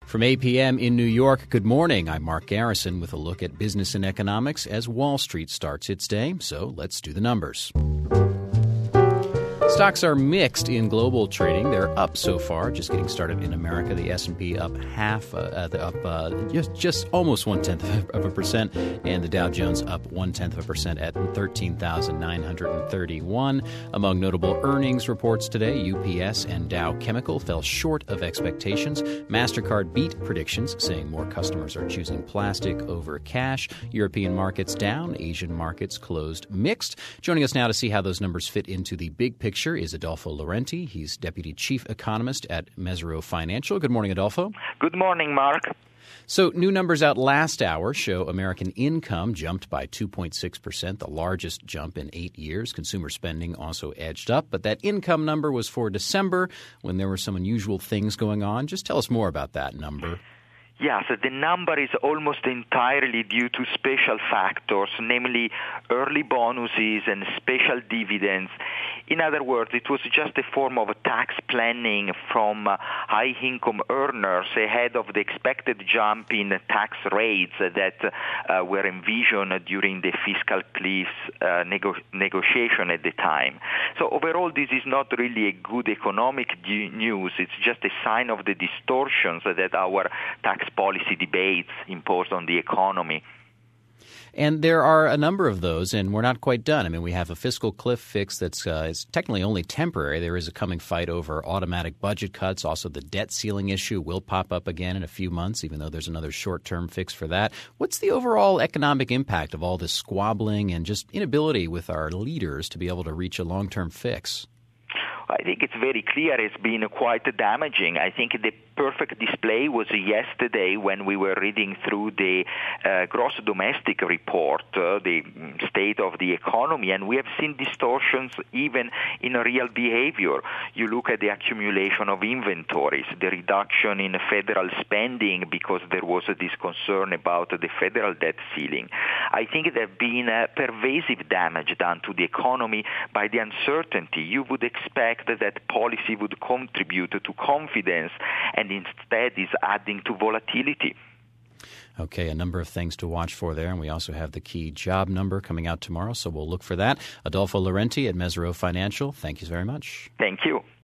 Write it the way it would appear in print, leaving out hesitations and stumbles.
From 8 p.m. in New York, good morning. I'm Mark Garrison with a look at business and economics as Wall Street starts its day. So let's do the numbers. Stocks are mixed in global trading. They're up so far, just getting started in America. The S&P up just almost 0.1%, and the Dow Jones up 0.1% at 13,931. Among notable earnings reports today, UPS and Dow Chemical fell short of expectations. MasterCard beat predictions, saying more customers are choosing plastic over cash. European markets down. Asian markets closed mixed. Joining us now to see how those numbers fit into the big picture is Adolfo Laurenti. He's Deputy Chief Economist at Mesirow Financial. Good morning, Adolfo. Good morning, Mark. So new numbers out last hour show American income jumped by 2.6%, the largest jump in 8 years. Consumer spending also edged up, but that income number was for December when there were some unusual things going on. Just tell us more about that number. Yes, the number is almost entirely due to special factors, namely early bonuses and special dividends. In other words, it was just a form of tax planning from high-income earners ahead of the expected jump in tax rates that were envisioned during the fiscal cliff negotiation at the time. So overall, this is not really a good economic news. It's just a sign of the distortions that our tax policy debates impose on the economy. And there are a number of those, and we're not quite done. I mean, we have a fiscal cliff fix that's it's technically only temporary. There is a coming fight over automatic budget cuts. Also, the debt ceiling issue will pop up again in a few months, even though there's another short-term fix for that. What's the overall economic impact of all this squabbling and just inability with our leaders to be able to reach a long-term fix? I think it's very clear it's been quite damaging. I think the perfect display was yesterday when we were reading through the gross domestic report, the state of the economy, and we have seen distortions even in real behavior. You look at the accumulation of inventories, the reduction in federal spending because there was this concern about the federal debt ceiling. I think there have been pervasive damage done to the economy by the uncertainty. You would expect that policy would contribute to confidence, and instead is adding to volatility. Okay, a number of things to watch for there, and we also have the key job number coming out tomorrow, so we'll look for that. Adolfo Laurenti at Mesirow Financial, thank you very much. Thank you.